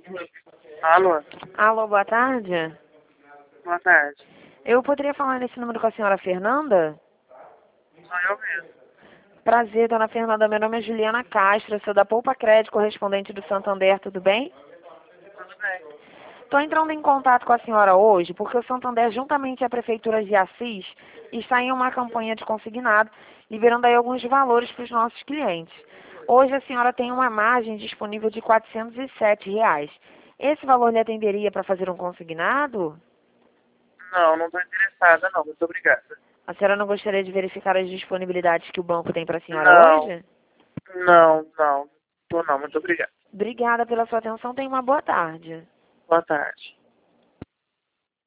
Alô? Alô, boa tarde. Boa tarde. Eu poderia falar nesse número com a senhora Fernanda? Sou eu mesmo. Prazer, dona Fernanda. Meu nome é Juliana Castro, eu sou da Poupa Crédito, correspondente do Santander, tudo bem? Tudo bem? Estou entrando em contato com a senhora hoje porque o Santander, juntamente à Prefeitura de Assis, está em uma campanha de consignado, liberando aí alguns valores para os nossos clientes. Hoje a senhora tem uma margem disponível de R$ 407. Esse valor lhe atenderia para fazer um consignado? Não estou interessada não. Muito obrigada. A senhora não gostaria de verificar as disponibilidades que o banco tem para a senhora Não, hoje? não. Tô não. Muito obrigado. Obrigada pela sua atenção. Tenha uma boa tarde. Boa tarde.